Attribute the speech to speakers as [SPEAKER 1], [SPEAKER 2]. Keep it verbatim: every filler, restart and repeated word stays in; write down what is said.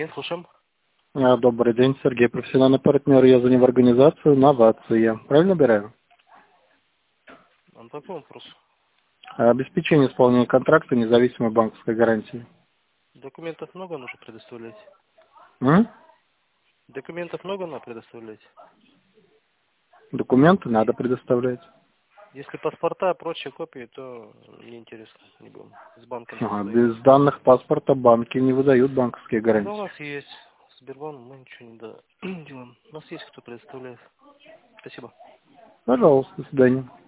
[SPEAKER 1] день, слушаем.
[SPEAKER 2] А, Добрый день, Сергей, профессиональный партнер. Я звоню в организацию «Новация». Правильно набираю?
[SPEAKER 1] А по какому вопросу?
[SPEAKER 2] А, Обеспечение исполнения контракта независимой банковской гарантии.
[SPEAKER 1] Документов много нужно предоставлять?
[SPEAKER 2] М?
[SPEAKER 1] Документов много надо предоставлять?
[SPEAKER 2] Документы надо предоставлять.
[SPEAKER 1] Если паспорта, прочие копии, то неинтересно, не будем. С банка не
[SPEAKER 2] Ага,
[SPEAKER 1] состоим.
[SPEAKER 2] без данных паспорта банки не выдают банковские
[SPEAKER 1] Да, у
[SPEAKER 2] гарантии.
[SPEAKER 1] нас есть. Сбербанк, мы ничего не да- делаем. У нас есть кто предоставляет. Спасибо.
[SPEAKER 2] Пожалуйста, до свидания.